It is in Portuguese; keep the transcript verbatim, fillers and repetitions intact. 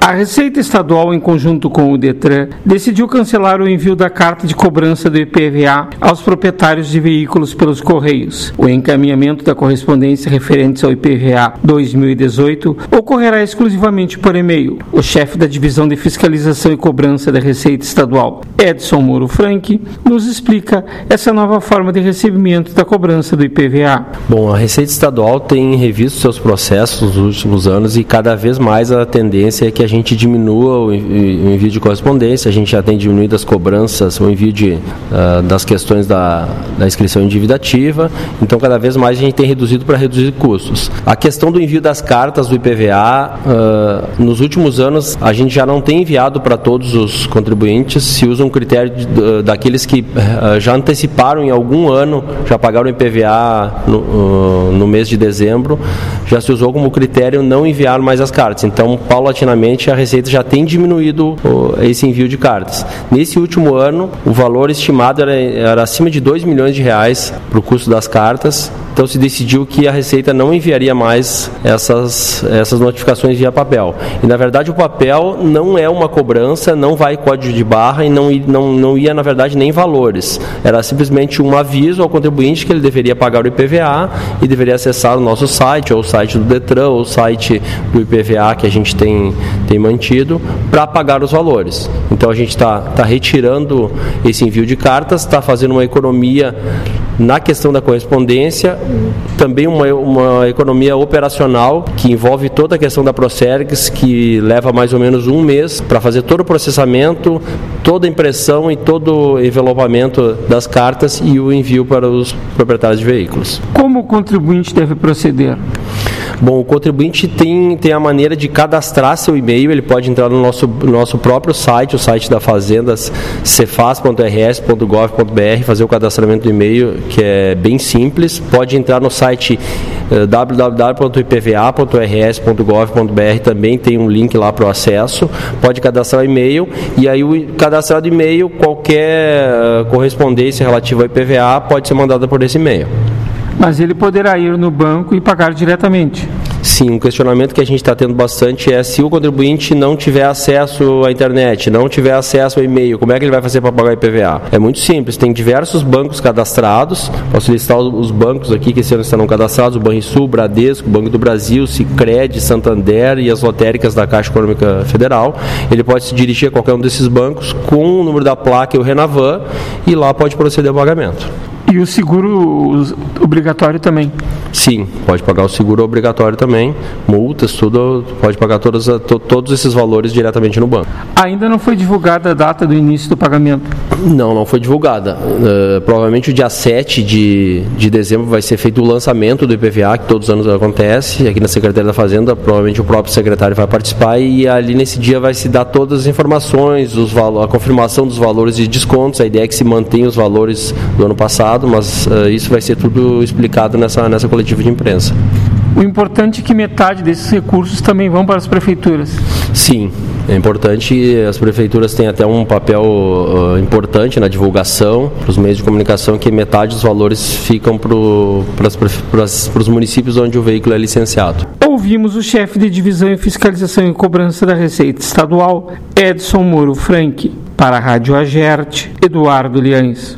A Receita Estadual, em conjunto com o DETRAN, decidiu cancelar o envio da carta de cobrança do I P V A aos proprietários de veículos pelos Correios. O encaminhamento da correspondência referente ao I P V A dois mil e dezoito ocorrerá exclusivamente por e-mail. O chefe da Divisão de Fiscalização e Cobrança da Receita Estadual, Edson Moro Frank, nos explica essa nova forma de recebimento da cobrança do I P V A. Bom, a Receita Estadual tem revisto seus processos nos últimos anos e cada vez mais a tendência é que a gente diminua o envio de correspondência, a gente já tem diminuído as cobranças, o envio de, uh, das questões da, da inscrição em dívida ativa, então cada vez mais a gente tem reduzido para reduzir custos. A questão do envio das cartas do I P V A, uh, nos últimos anos a gente já não tem enviado para todos os contribuintes, se usa um critério de, uh, daqueles que uh, já anteciparam em algum ano, já pagaram o I P V A no, uh, no mês de dezembro, já se usou como critério não enviar mais as cartas, então paulatinamente a Receita já tem diminuído esse envio de cartas. Nesse último ano, o valor estimado era, era acima de dois milhões de reais para o custo das cartas, então se decidiu que a Receita não enviaria mais essas, essas notificações via papel. E na verdade o papel não é uma cobrança, não vai código de barra e não, não, não ia na verdade nem valores. Era simplesmente um aviso ao contribuinte que ele deveria pagar o I P V A e deveria acessar o nosso site, ou o site do DETRAN, ou o site do I P V A que a gente tem, tem mantido, para pagar os valores. Então a gente está tá retirando esse envio de cartas, está fazendo uma economia na questão da correspondência, também uma, uma economia operacional que envolve toda a questão da Procergs, que leva mais ou menos um mês para fazer todo o processamento, toda a impressão e todo o envelopamento das cartas e o envio para os proprietários de veículos. Como o contribuinte deve proceder? Bom, o contribuinte tem, tem a maneira de cadastrar seu e-mail, ele pode entrar no nosso, nosso próprio site, o site da Fazenda, cefaz ponto r s ponto gov ponto b r, fazer o cadastramento do e-mail, que é bem simples. Pode entrar no site uh, w w w ponto i p v a ponto r s ponto gov ponto b r, também tem um link lá para o acesso. Pode cadastrar o e-mail e aí o cadastrado e-mail, qualquer uh, correspondência relativa ao I P V A pode ser mandada por esse e-mail. Mas ele poderá ir no banco e pagar diretamente. Sim, um questionamento que a gente está tendo bastante é se o contribuinte não tiver acesso à internet, não tiver acesso ao e-mail, como é que ele vai fazer para pagar o I P V A? É muito simples, tem diversos bancos cadastrados, posso listar os bancos aqui que esse ano estarão cadastrados, o Banrisul, Bradesco, Banco do Brasil, Sicredi, Santander e as lotéricas da Caixa Econômica Federal. Ele pode se dirigir a qualquer um desses bancos com o número da placa e o Renavan e lá pode proceder ao pagamento. E o seguro obrigatório também? Sim, pode pagar o seguro obrigatório também, multas, tudo, pode pagar todos, todos esses valores diretamente no banco. Ainda não foi divulgada a data do início do pagamento? Não, não foi divulgada. Uh, provavelmente o dia sete de, de dezembro vai ser feito o lançamento do I P V A, que todos os anos acontece, aqui na Secretaria da Fazenda, provavelmente o próprio secretário vai participar e ali nesse dia vai se dar todas as informações, os valo- a confirmação dos valores de descontos, a ideia é que se mantenha os valores do ano passado, mas uh, isso vai ser tudo explicado nessa, nessa coletiva de imprensa. O importante é que metade desses recursos também vão para as prefeituras. Sim, é importante, as prefeituras têm até um papel uh, importante na divulgação, para os meios de comunicação, que metade dos valores ficam para os municípios onde o veículo é licenciado. Ouvimos o chefe de Divisão em Fiscalização e Cobrança da Receita Estadual, Edson Moro Frank. Para a Rádio Agerte, Eduardo Liães.